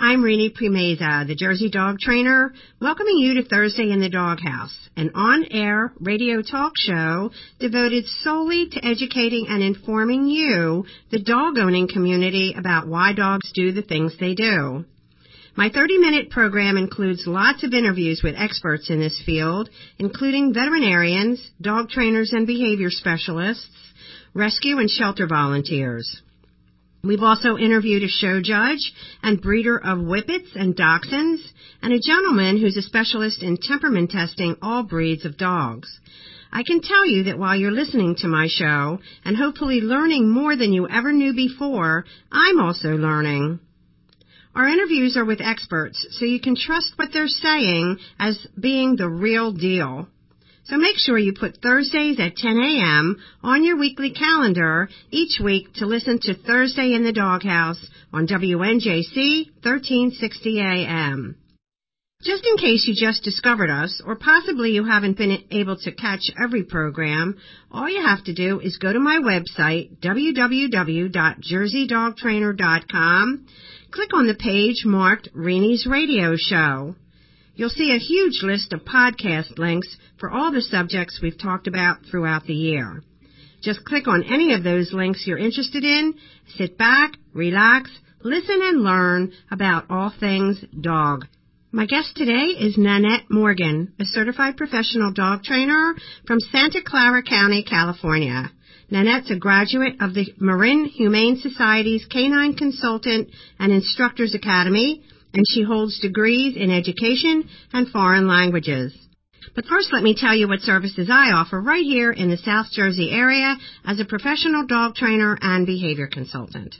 I'm Rini Primeza, the Jersey dog trainer, welcoming you to Thursday in the Doghouse, an on-air radio talk show devoted solely to educating and informing you, the dog-owning community, about why dogs do the things they do. My 30-minute program includes lots of interviews with experts in this field, including veterinarians, dog trainers and behavior specialists, rescue and shelter volunteers. We've also interviewed a show judge and breeder of Whippets and Dachshunds, and a gentleman who's a specialist in temperament testing all breeds of dogs. I can tell you that while you're listening to my show, and hopefully learning more than you ever knew before, I'm also learning. Our interviews are with experts, so you can trust what they're saying as being the real deal. So make sure you put Thursdays at 10 a.m. on your weekly calendar each week to listen to Thursday in the Doghouse on WNJC 1360 a.m. Just in case you just discovered us, or possibly you haven't been able to catch every program, all you have to do is go to my website, www.jerseydogtrainer.com, click on the page marked Rini's Radio Show. You'll see a huge list of podcast links for all the subjects we've talked about throughout the year. Just click on any of those links you're interested in, sit back, relax, listen and learn about all things dog. My guest today is Nanette Morgan, a certified professional dog trainer from Santa Clara County, California. Nanette's a graduate of the Marin Humane Society's Canine Consultant and Instructors Academy, and she holds degrees in education and foreign languages. But first, let me tell you what services I offer right here in the South Jersey area as a professional dog trainer and behavior consultant.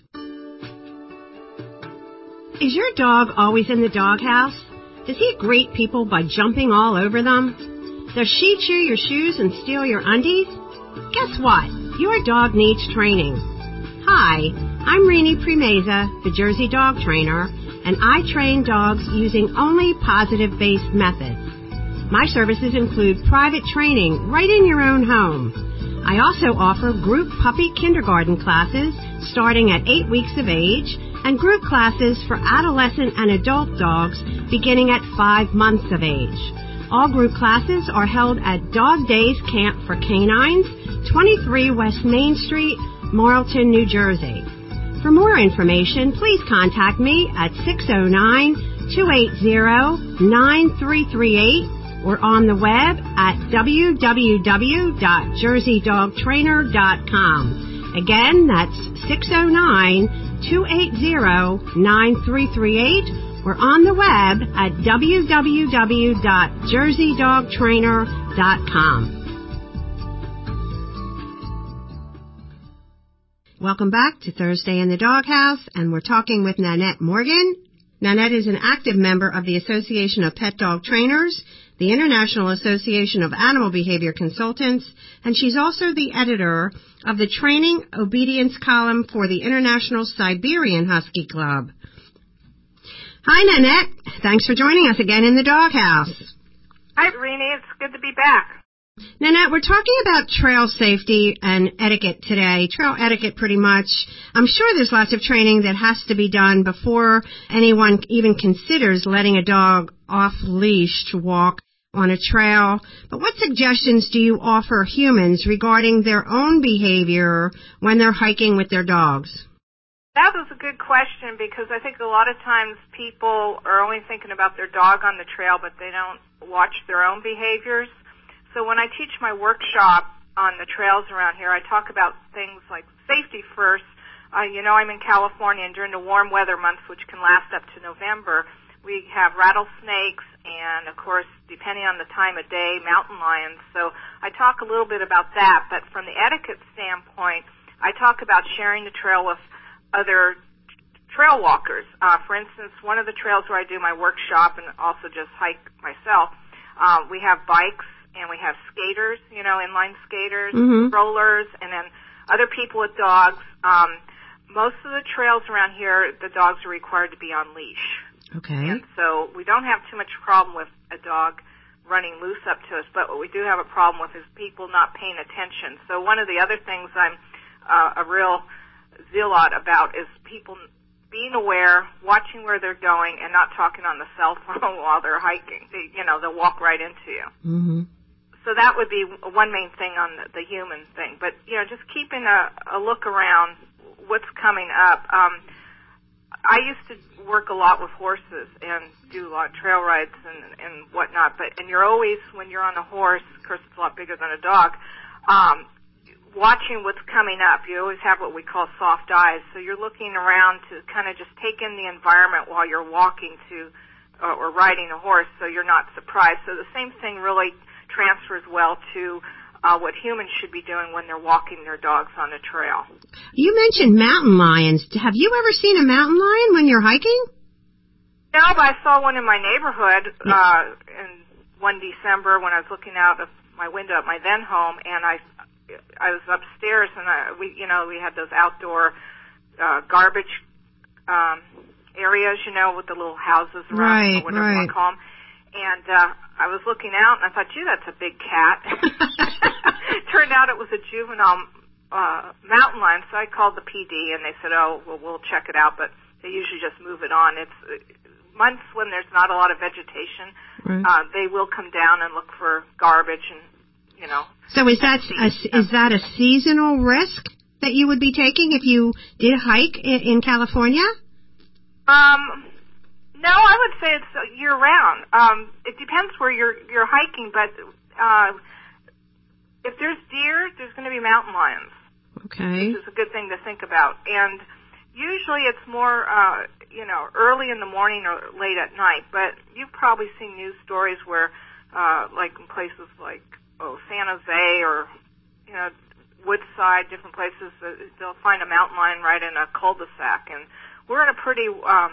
Is your dog always in the doghouse? Does he greet people by jumping all over them? Does she chew your shoes and steal your undies? Guess what? Your dog needs training. Hi, I'm Rini Primeza, the Jersey dog trainer, and I train dogs using only positive-based methods. My services include private training right in your own home. I also offer group puppy kindergarten classes starting at 8 weeks of age and group classes for adolescent and adult dogs beginning at 5 months of age. All group classes are held at Dog Days Camp for Canines, 23 West Main Street, Marlton, New Jersey. For more information, please contact me at 609-280-9338 or on the web at www.jerseydogtrainer.com. Again, that's 609-280-9338 or on the web at www.jerseydogtrainer.com. Welcome back to Thursday in the Doghouse, and we're talking with Nanette Morgan. Nanette is an active member of the Association of Pet Dog Trainers, the International Association of Animal Behavior Consultants, and she's also the editor of the Training Obedience column for the International Siberian Husky Club. Hi, Nanette. Thanks for joining us again in the Doghouse. Hi, Rini. It's good to be back. Nanette, we're talking about trail safety and etiquette today. Trail etiquette, pretty much. I'm sure there's lots of training that has to be done before anyone even considers letting a dog off leash to walk on a trail. But what suggestions do you offer humans regarding their own behavior when they're hiking with their dogs? That was a good question, because I think a lot of times people are only thinking about their dog on the trail, but they don't watch their own behaviors. So when I teach my workshop on the trails around here, I talk about things like safety first. I'm in California, and during the warm weather months, which can last up to November, we have rattlesnakes and, of course, depending on the time of day, mountain lions. So I talk a little bit about that. But from the etiquette standpoint, I talk about sharing the trail with other trail walkers. For instance, one of the trails where I do my workshop and also just hike myself, we have bikes. And we have skaters, inline skaters, strollers, and then other people with dogs. Most of the trails around here, the dogs are required to be on leash. Okay. And so we don't have too much problem with a dog running loose up to us, but what we do have a problem with is people not paying attention. So one of the other things I'm a real zealot about is people being aware, watching where they're going, and not talking on the cell phone while they're hiking. They'll walk right into you. Mm-hmm. So that would be one main thing on the human thing. But, just keeping a look around what's coming up. I used to work a lot with horses and do a lot of trail rides and whatnot. And you're always, when you're on a horse, of course it's a lot bigger than a dog, watching what's coming up. You always have what we call soft eyes. So you're looking around to kind of just take in the environment while you're walking or riding a horse, so you're not surprised. So the same thing really transfers well to what humans should be doing when they're walking their dogs on a trail. You mentioned mountain lions. Have you ever seen a mountain lion when you're hiking? No, but I saw one in my neighborhood in one December when I was looking out of my window at my then home, and I was upstairs, and we had those outdoor garbage areas, with the little houses around, or whatever you want to call them. And I was looking out, and I thought, gee, that's a big cat. Turned out it was a juvenile mountain lion, so I called the PD, and they said, oh, well, we'll check it out, but they usually just move it on. It's months when there's not a lot of vegetation. Right. They will come down and look for garbage and, So is that a seasonal risk that you would be taking if you did hike in California? No, I would say it's year-round. It depends where you're hiking, but if there's deer, there's going to be mountain lions. Okay. Which is a good thing to think about. And usually it's more, early in the morning or late at night. But you've probably seen news stories where, like in places like San Jose or Woodside, different places, they'll find a mountain lion right in a cul-de-sac. And we're in a pretty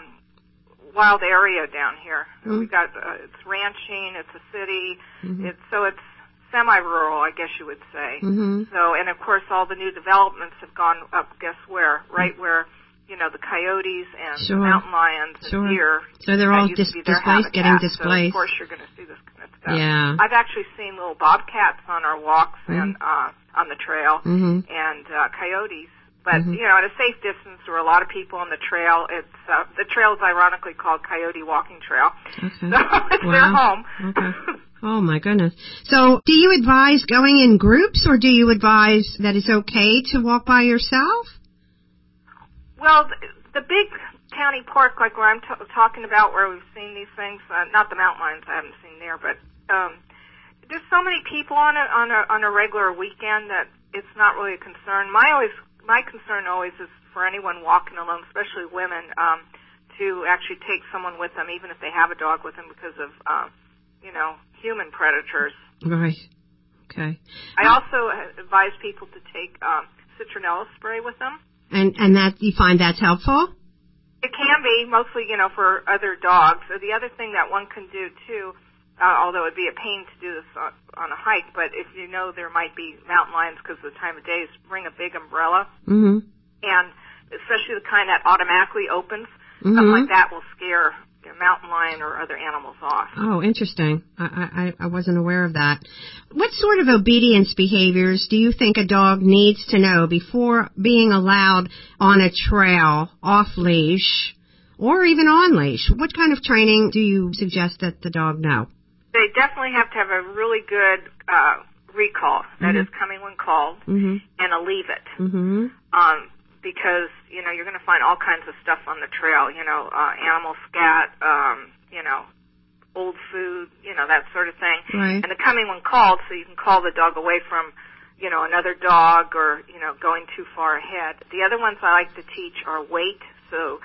wild area down here. Mm-hmm. We got it's ranching, it's a city, mm-hmm. it's semi-rural, I guess you would say. Mm-hmm. So, and of course, all the new developments have gone up. Guess where? Right where the coyotes and sure. mountain lions and sure. deer. So they're all displaced, getting displaced. So of course, you're going to see this kind of stuff. Yeah. I've actually seen little bobcats on our walks mm-hmm. and on the trail, mm-hmm. and coyotes. But, mm-hmm. at a safe distance, there were a lot of people on the trail. It's the trail is ironically called Coyote Walking Trail. Okay. So it's their home. Okay. Oh, my goodness. So do you advise going in groups, or do you advise that it's okay to walk by yourself? Well, the big county park, like where I'm talking about, where we've seen these things, not the mountain lions I haven't seen there, but there's so many people on a regular weekend that it's not really a concern. My concern always is for anyone walking alone, especially women, to actually take someone with them, even if they have a dog with them, because of, human predators. Right. Okay. I also advise people to take citronella spray with them. And that you find that's helpful? It can be, mostly, for other dogs. So the other thing that one can do, too, although it would be a pain to do this on a hike, but if you know there might be mountain lions because of the time of day, is bring a big umbrella. Mm-hmm. And especially the kind that automatically opens, mm-hmm. something like that will scare a mountain lion or other animals off. Oh, interesting. I wasn't aware of that. What sort of obedience behaviors do you think a dog needs to know before being allowed on a trail, off-leash, or even on-leash? What kind of training do you suggest that the dog know? They definitely have to have a really good recall, that mm-hmm. is coming when called, mm-hmm. and a leave it. Mm-hmm. Because, you're going to find all kinds of stuff on the trail, animal scat, old food, that sort of thing. Right. And the coming when called, so you can call the dog away from, another dog or, going too far ahead. The other ones I like to teach are wait. So,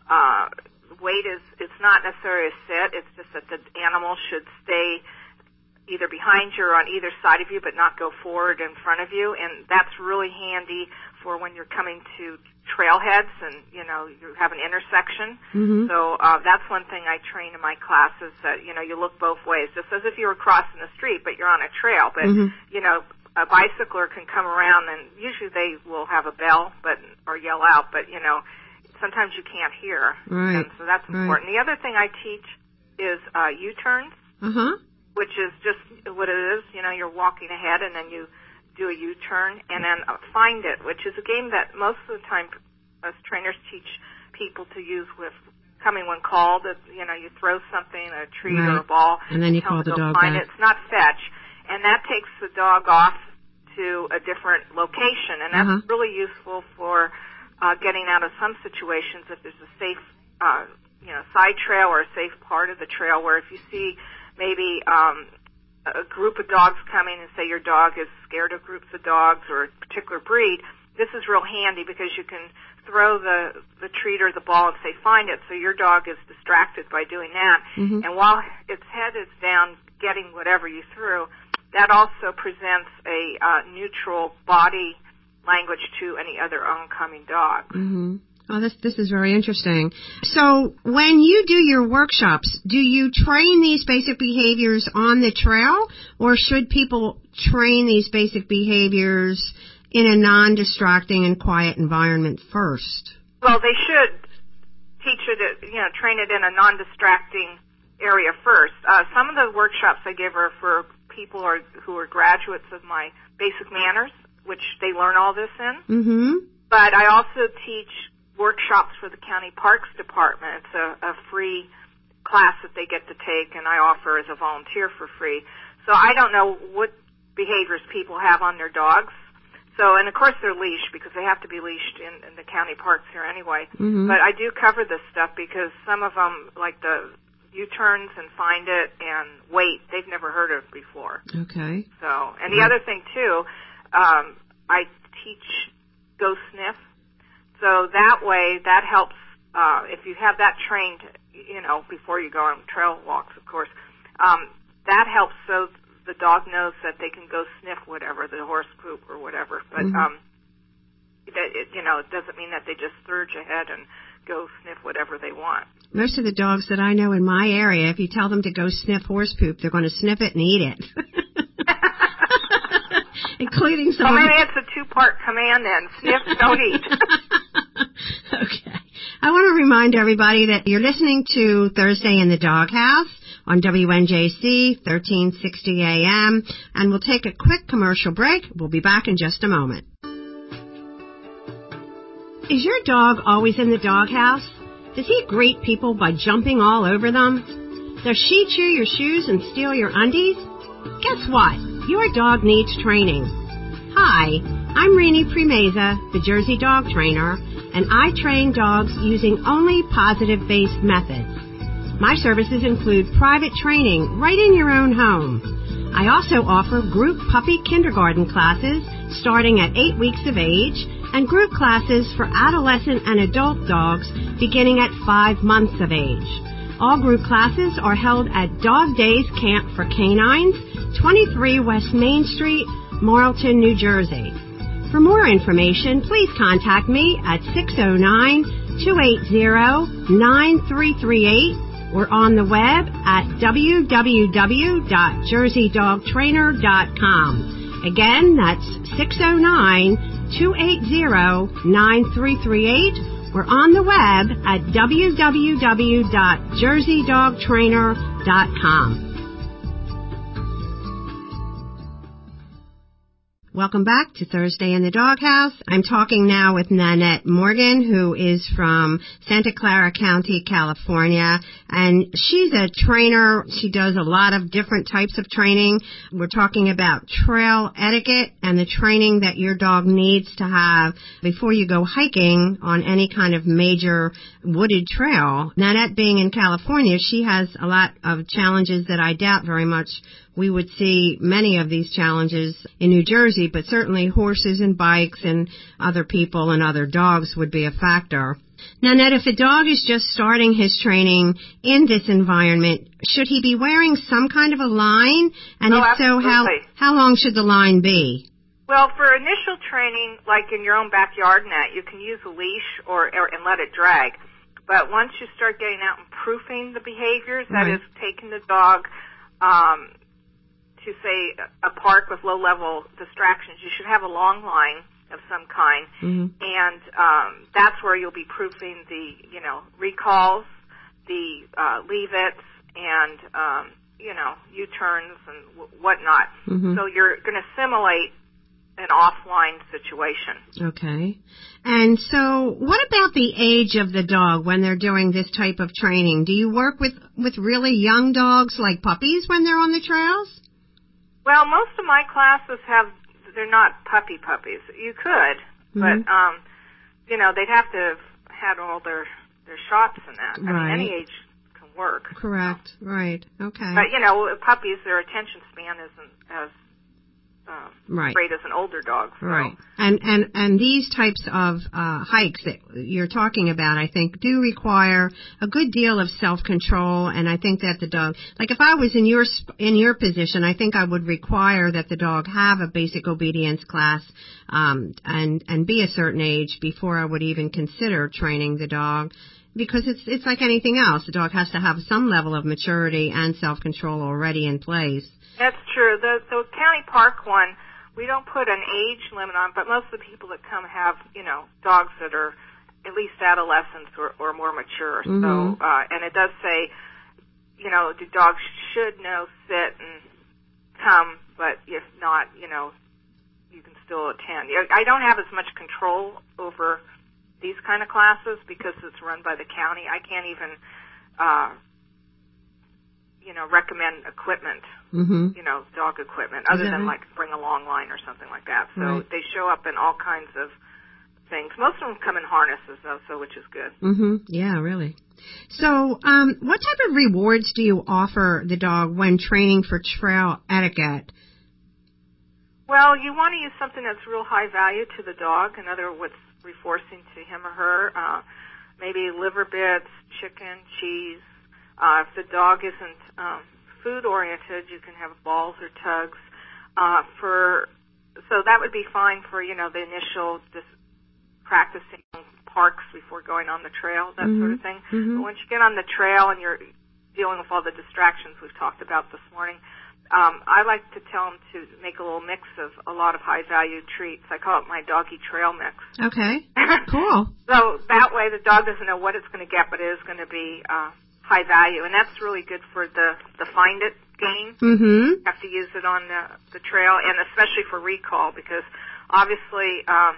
wait it's not necessarily a sit, it's just that the animal should stay either behind you or on either side of you, but not go forward in front of you. And that's really handy for when you're coming to trailheads and, you have an intersection. Mm-hmm. So that's one thing I train in my classes, that, you look both ways, just as if you were crossing the street, but you're on a trail. But, mm-hmm. A bicycler can come around, and usually they will have a bell or yell out, but, sometimes you can't hear. Right. And so that's important. Right. The other thing I teach is U-turns. Uh-huh. Which is just what it is. You're walking ahead and then you do a U-turn, and then find it, which is a game that most of the time us trainers teach people to use with coming when called. You know, you throw something, a treat right. or a ball, and then you call the dog find back. It's not fetch, and that takes the dog off to a different location, and that's really useful for getting out of some situations if there's a safe, side trail or a safe part of the trail where if you see maybe a group of dogs coming and say your dog is scared of groups of dogs or a particular breed, this is real handy because you can throw the treat or the ball and say find it, so your dog is distracted by doing that. Mm-hmm. And while its head is down getting whatever you threw, that also presents a neutral body language to any other oncoming dog. Mm-hmm. Oh, this is very interesting. So when you do your workshops, do you train these basic behaviors on the trail, or should people train these basic behaviors in a non-distracting and quiet environment first? Well, they should train it in a non-distracting area first. Some of the workshops I give are for people who are graduates of my basic manners, which they learn all this in. Mm-hmm. But I also teach workshops for the county parks department. It's a free class that they get to take, and I offer as a volunteer for free. So I don't know what behaviors people have on their dogs. So, and of course they're leashed because they have to be leashed in the county parks here anyway. Mm-hmm. But I do cover this stuff because some of them, like the U-turns and find it and wait, they've never heard of before. Okay. So, and the other thing too, I teach go sniff. So that way, that helps, if you have that trained, before you go on trail walks, of course, that helps so the dog knows that they can go sniff whatever, the horse poop or whatever. But, it doesn't mean that they just surge ahead and go sniff whatever they want. Most of the dogs that I know in my area, if you tell them to go sniff horse poop, they're going to sniff it and eat it. Including some. Well, maybe it's a two-part command then. Sniff, don't eat. Okay. I want to remind everybody that you're listening to Thursday in the Doghouse on WNJC 1360 AM, and we'll take a quick commercial break. We'll be back in just a moment. Is your dog always in the doghouse? Does he greet people by jumping all over them? Does she chew your shoes and steal your undies? Guess what? Your dog needs training. Hi, I'm Renee Primeza, the Jersey Dog Trainer, and I train dogs using only positive-based methods. My services include private training right in your own home. I also offer group puppy kindergarten classes starting at 8 weeks of age and group classes for adolescent and adult dogs beginning at 5 months of age. All group classes are held at Dog Days Camp for Canines, 23 West Main Street, Marlton, New Jersey. For more information, please contact me at 609-280-9338 or on the web at www.jerseydogtrainer.com. Again, that's 609-280-9338 or on the web at www.jerseydogtrainer.com. Welcome back to Thursday in the Doghouse. I'm talking now with Nanette Morgan, who is from Santa Clara County, California, and she's a trainer. She does a lot of different types of training. We're talking about trail etiquette and the training that your dog needs to have before you go hiking on any kind of major wooded trail. Nanette, being in California, she has a lot of challenges that I doubt very much we would see many of these challenges in New Jersey, but certainly horses and bikes and other people and other dogs would be a factor. Nanette, if a dog is just starting his training in this environment, should he be wearing some kind of a line? And if absolutely. So, how long should the line be? Well, for initial training, like in your own backyard net, you can use a leash and let it drag. But once you start getting out and proofing the behaviors, that is taking the dog to, say, a park with low-level distractions, you should have a long line of some kind, and that's where you'll be proofing the, recalls, the leave-its, and, U-turns and whatnot. So you're going to simulate an offline situation. Okay. And so what about the age of the dog when they're doing this type of training? Do you work with really young dogs like puppies when they're on the trails? Well, most of my classes they're not puppies. You could, but, they'd have to have had all their shots and that. Right. I mean, any age can work. Correct. Right. Okay. But, puppies, their attention span isn't as great as an older dog. So. Right. And these types of hikes that you're talking about, I think, do require a good deal of self-control. And I think that the dog, like if I was in your position, I think I would require that the dog have a basic obedience class and be a certain age before I would even consider training the dog. Because it's like anything else. The dog has to have some level of maturity and self-control already in place. That's true. The county park one, we don't put an age limit on, but most of the people that come have, dogs that are at least adolescents or more mature. Mm-hmm. So, and it does say, the dog should know sit and come, but if not, you can still attend. I don't have as much control over these kind of classes because it's run by the county. I can't even, recommend equipment, dog equipment, other than like bring a long line or something like that. So right. They show up in all kinds of things. Most of them come in harnesses, though, so which is good. Yeah, really. So, what type of rewards do you offer the dog when training for trail etiquette? Well, you want to use something that's real high value to the dog, in other words, reinforcing to him or her, maybe liver bits, chicken, cheese. If the dog isn't food-oriented, you can have balls or tugs. So that would be fine for, the initial just practicing parks before going on the trail, that sort of thing. But once you get on the trail and you're dealing with all the distractions we've talked about this morning, I like to tell them to make a little mix of a lot of high-value treats. I call it my doggy trail mix. Okay, cool. So that way the dog doesn't know what it's going to get, but it is going to be high value, and that's really good for the find it game. You have to use it on the trail, and especially for recall, because obviously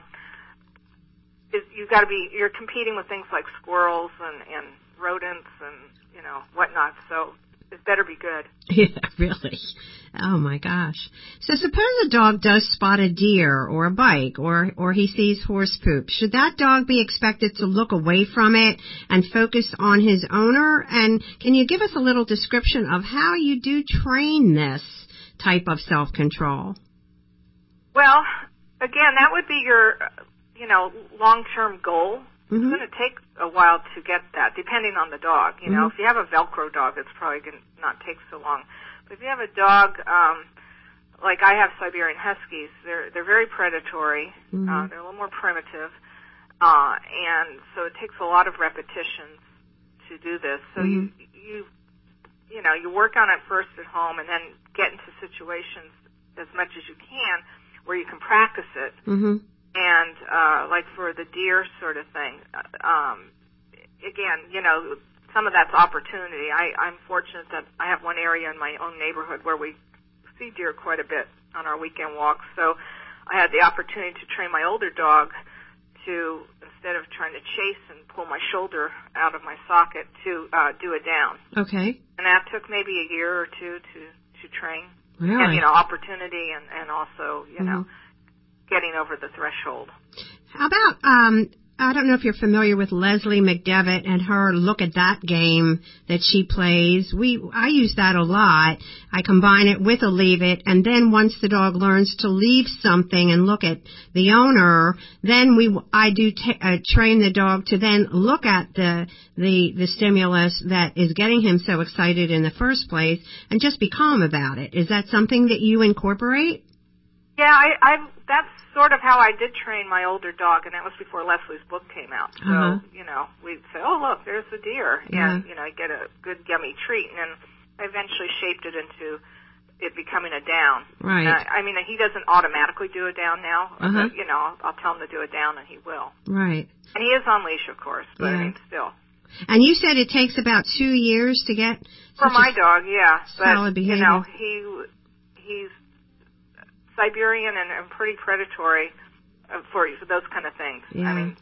you're competing with things like squirrels and rodents and whatnot, so it better be good. Yeah, really. Oh my gosh. So suppose a dog does spot a deer or a bike or he sees horse poop. Should that dog be expected to look away from it and focus on his owner? And can you give us a little description of how you do train this type of self-control? Well, again, that would be your, long-term goal. It's going to take a while to get that, depending on the dog. If you have a Velcro dog, it's probably going to not take so long. But if you have a dog, like I have Siberian Huskies, they're very predatory. They're a little more primitive, and so it takes a lot of repetitions to do this. So you work on it first at home, and then get into situations as much as you can where you can practice it. And, like for the deer sort of thing, again, some of that's opportunity. I'm fortunate that I have one area in my own neighborhood where we see deer quite a bit on our weekend walks. So I had the opportunity to train my older dog to, instead of trying to chase and pull my shoulder out of my socket, to do a down. Okay. And that took maybe a year or two to train. Really? And, opportunity and also, getting over the threshold. How about, I don't know if you're familiar with Leslie McDevitt and her Look at That game that she plays. I use that a lot. I combine it with a Leave It, and then once the dog learns to leave something and look at the owner, then I do train the dog to then look at the stimulus that is getting him so excited in the first place and just be calm about it. Is that something that you incorporate? Yeah, that's sort of how I did train my older dog, and that was before Leslie's book came out. So, we'd say, oh, look, there's the deer, and, I'd get a good yummy treat, and then I eventually shaped it into it becoming a down. Right. He doesn't automatically do a down now, but, I'll tell him to do a down, and he will. Right. And he is on leash, of course, but still. And you said it takes about 2 years to get for my dog, yeah. Solid behavior. He's Siberian and pretty predatory for those kind of things. Yeah. I mean,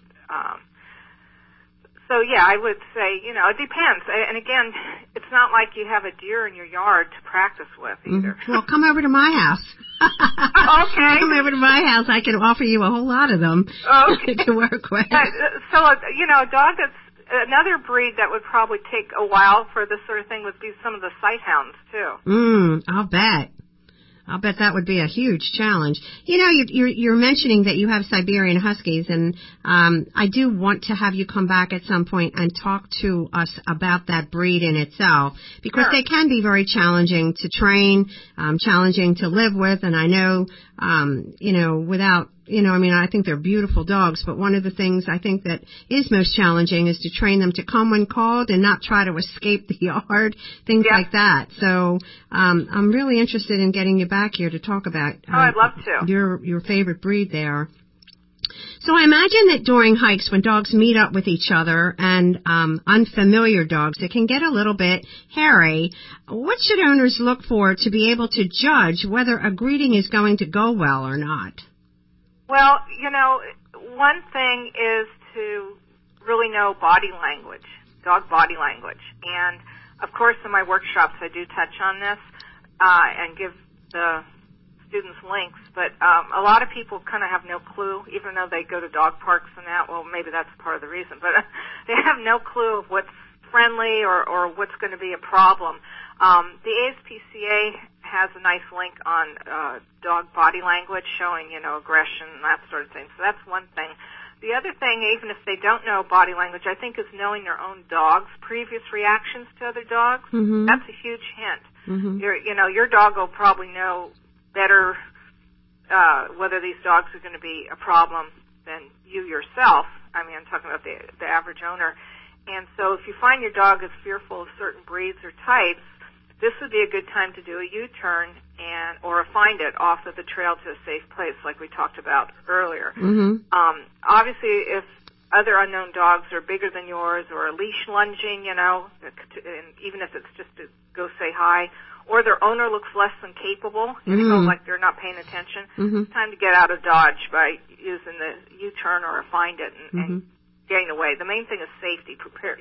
so yeah, I would say, you know, it depends. And again, it's not like you have a deer in your yard to practice with either. Well, come over to my house. Okay. Come over to my house. I can offer you a whole lot of them to work with. So, you know, a dog that's another breed that would probably take a while for this sort of thing would be some of the sighthounds too. I'll bet that would be a huge challenge. You know, you're mentioning that you have Siberian Huskies, and I do want to have you come back at some point and talk to us about that breed in itself, because they can be very challenging to train, challenging to live with, and I know, you know, without, you know, I mean, I think they're beautiful dogs, but one of the things I think that is most challenging is to train them to come when called and not try to escape the yard, things like that. So I'm really interested in getting you back here to talk about I'd love to. Your favorite breed there. So I imagine that during hikes, when dogs meet up with each other and unfamiliar dogs, it can get a little bit hairy. What should owners look for to be able to judge whether a greeting is going to go well or not? Well, you know, one thing is to really know body language, dog body language. And, of course, in my workshops I do touch on this and give the students links. But a lot of people kind of have no clue, even though they go to dog parks and that. Well, maybe that's part of the reason. But they have no clue of what's friendly or what's going to be a problem. The ASPCA has a nice link on dog body language showing, you know, aggression and that sort of thing. So that's one thing. The other thing, even if they don't know body language, I think is knowing their own dog's previous reactions to other dogs. Mm-hmm. That's a huge hint. Mm-hmm. Your dog will probably know better whether these dogs are going to be a problem than you yourself. I mean, I'm talking about the average owner. And so if you find your dog is fearful of certain breeds or types, this would be a good time to do a U-turn or find it off of the trail to a safe place, like we talked about earlier. Mm-hmm. Obviously, if other unknown dogs are bigger than yours or leash lunging, you know, and even if it's just to go say hi, or their owner looks less than capable, you know, like they're not paying attention, it's time to get out of Dodge by using the U-turn or find it and getting away. The main thing is safety.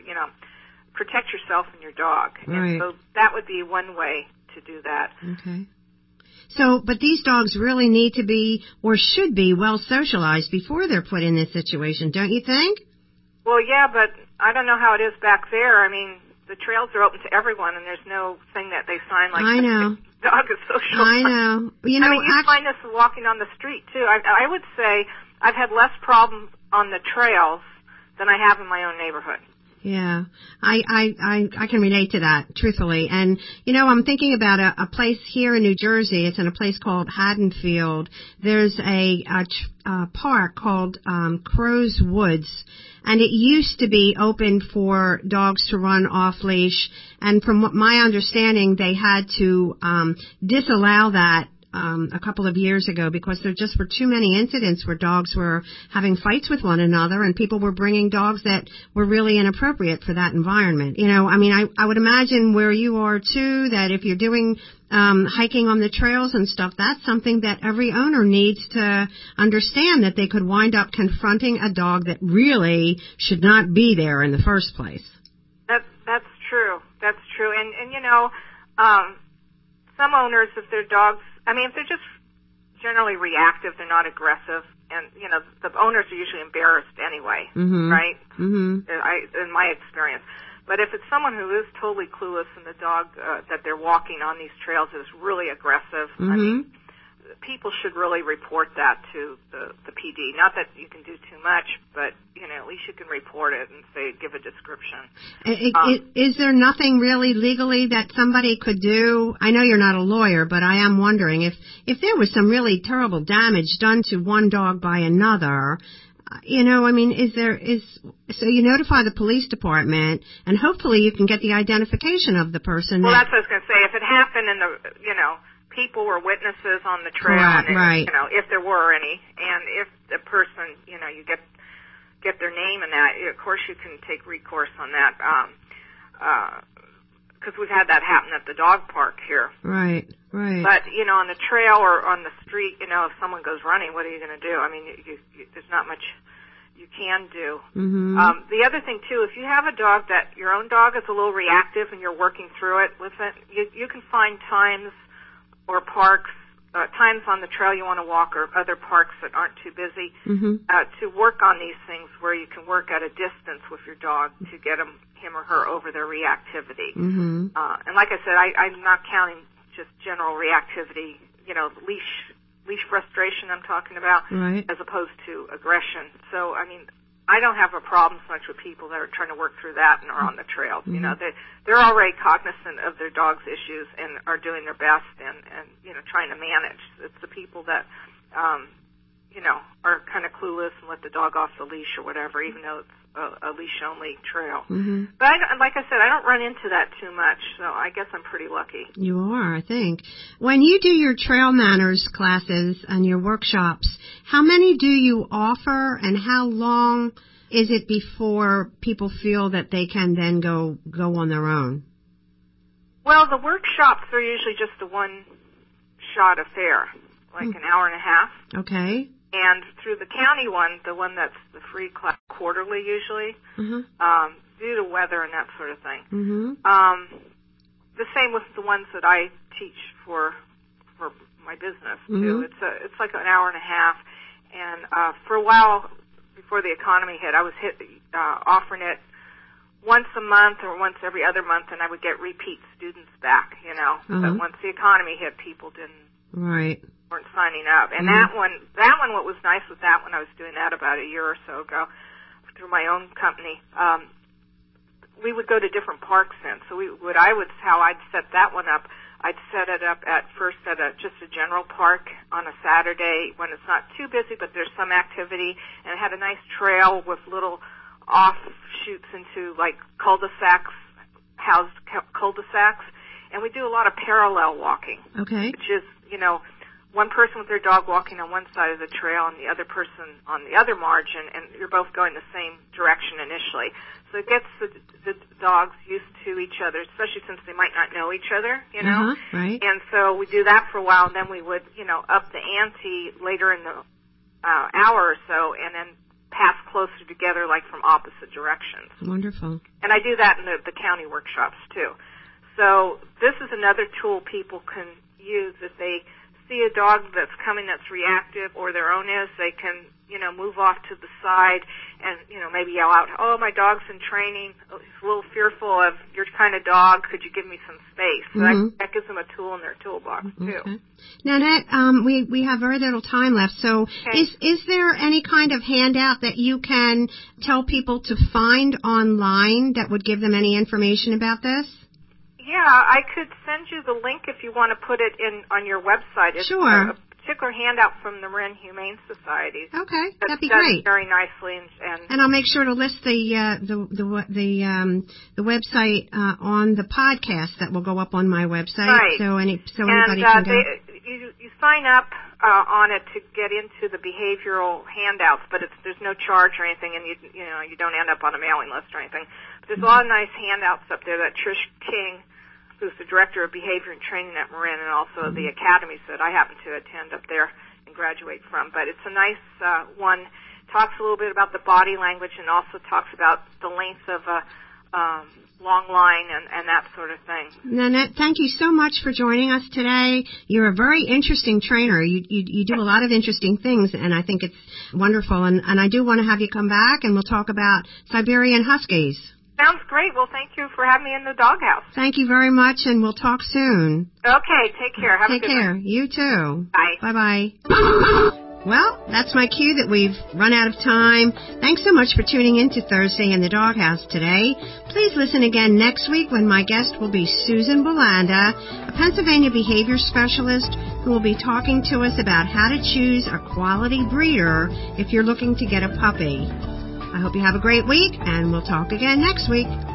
Protect yourself and your dog. Right. And so that would be one way to do that. Okay. So, but these dogs really need to be or should be well socialized before they're put in this situation, don't you think? Well, yeah, but I don't know how it is back there. I mean, the trails are open to everyone, and there's no thing that they sign like I know. The dog is social. I know. You know, you find this walking on the street, too. I would say I've had less problems on the trails than I have in my own neighborhood. Yeah, I can relate to that, truthfully. And, you know, I'm thinking about a place here in New Jersey. It's in a place called Haddonfield. There's a park called Crow's Woods, and it used to be open for dogs to run off leash. And from what my understanding, they had to disallow that a couple of years ago because there just were too many incidents where dogs were having fights with one another and people were bringing dogs that were really inappropriate for that environment. You know, I mean, I would imagine where you are too, that if you're doing hiking on the trails and stuff, that's something that every owner needs to understand, that they could wind up confronting a dog that really should not be there in the first place. That's true. That's true. And you know, some owners, if their dogs, I mean, if they're just generally reactive, they're not aggressive, and, you know, the owners are usually embarrassed anyway, right? Mm-hmm. In my experience. But if it's someone who is totally clueless and the dog that they're walking on these trails is really aggressive, I mean, people should really report that to the PD. Not that you can do too much, but, you know, at least you can report it and say, give a description. Is there nothing really legally that somebody could do? I know you're not a lawyer, but I am wondering if there was some really terrible damage done to one dog by another, you know, I mean, so you notify the police department and hopefully you can get the identification of the person. Well, that's what I was going to say. If it happened and people were witnesses on the trail, correct, and right. You know, if there were any, and if the person, you know, you get their name and that, of course you can take recourse on that. because we've had that happen at the dog park here. Right. But, on the trail or on the street, if someone goes running, what are you going to do? I mean, there's not much you can do. Mm-hmm. The other thing, too, if you have a dog that your own dog is a little reactive and you're working through it with it, you can find times or parks, times on the trail you want to walk or other parks that aren't too busy to work on these things where you can work at a distance with your dog to get him or her over their reactivity. Mm-hmm. And like I said, I'm not counting just general reactivity, leash frustration I'm talking about, right, as opposed to aggression. So, I mean, I don't have a problem so much with people that are trying to work through that and are on the trails. Mm-hmm. They're already cognizant of their dog's issues and are doing their best and trying to manage. It's the people that, are kind of clueless and let the dog off the leash or whatever, even though it's a leash-only trail. Mm-hmm. But like I said, I don't run into that too much, so I guess I'm pretty lucky. You are, I think. When you do your trail manners classes and your workshops, how many do you offer, and how long is it before people feel that they can then go on their own? Well, the workshops are usually just a one-shot affair, like an hour and a half. Okay. And through the county one, the one that's the free class quarterly usually, due to weather and that sort of thing. Mm-hmm. The same with the ones that I teach for my business too. It's like an hour and a half, and for a while before the economy hit, I was offering it once a month or once every other month, and I would get repeat students back. But once the economy hit, people weren't signing up. And that one, what was nice with that one, I was doing that about a year or so ago through my own company. We would go to different parks then. So how I'd set that one up, I'd set it up at first at just a general park on a Saturday when it's not too busy, but there's some activity, and it had a nice trail with little offshoots into like cul-de-sacs, housed cul-de-sacs, and we do a lot of parallel walking. Okay. Which is, one person with their dog walking on one side of the trail and the other person on the other margin, and you're both going the same direction initially. So it gets the dogs used to each other, especially since they might not know each other, Right. And so we do that for a while, and then we would, up the ante later in the hour or so, and then pass closer together, like from opposite directions. Wonderful. And I do that in the county workshops, too. So this is another tool people can use if they see a dog that's coming that's reactive, or their own is, they can, move off to the side and, maybe yell out, "Oh, my dog's in training. He's a little fearful of your kind of dog. Could you give me some space?" So that gives them a tool in their toolbox, too. Okay. Now, Annette, we have very little time left, so is there any kind of handout that you can tell people to find online that would give them any information about this? Yeah, I could send you the link if you want to put it on your website. It's sure. A particular handout from the Marin Humane Society. Okay, that'd be done great. Very nicely, and I'll make sure to list the website on the podcast that will go up on my website. Right. So anybody can go. You sign up on it to get into the behavioral handouts, but there's no charge or anything, and you don't end up on a mailing list or anything. But there's a lot of nice handouts up there that Trish King, who's the director of behavior and training at Marin, and also the academies that I happen to attend up there and graduate from. But it's a nice one. Talks a little bit about the body language and also talks about the length of a long line and that sort of thing. Nanette, thank you so much for joining us today. You're a very interesting trainer. You do a lot of interesting things, and I think it's wonderful. And I do want to have you come back, and we'll talk about Siberian Huskies. Sounds great. Well, thank you for having me in the doghouse. Thank you very much, and we'll talk soon. Okay, take care. Have a good Take care. one. You too. Bye. Bye-bye. Well, that's my cue that we've run out of time. Thanks so much for tuning in to Thursday in the Doghouse today. Please listen again next week when my guest will be Susan Belanda, a Pennsylvania behavior specialist who will be talking to us about how to choose a quality breeder if you're looking to get a puppy. I hope you have a great week, and we'll talk again next week.